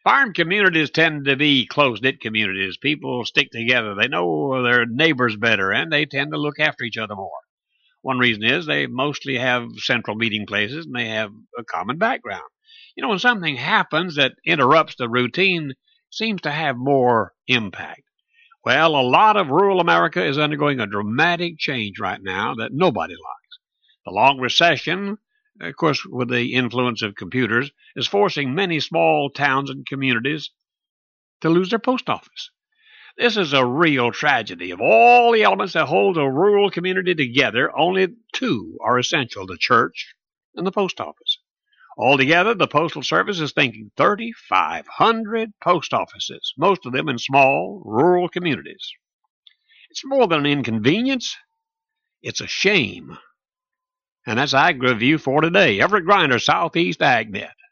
Farm communities tend to be close-knit communities. People stick together. They know their neighbors better, and they tend to look after each other more. One reason is they mostly have central meeting places, and they have a common background. When something happens that interrupts the routine, seems to have more impact. Well, a lot of rural America is undergoing a dramatic change right now that nobody likes. The long recession, of course, with the influence of computers, is forcing many small towns and communities to lose their post office. This is a real tragedy. Of all the elements that hold a rural community together, only two are essential: the church and the post office. Altogether, the Postal Service is thinking 3,500 post offices, most of them in small, rural communities. It's more than an inconvenience. It's a shame. And that's Ag Review for today. Everett Griner, Southeast AgNet.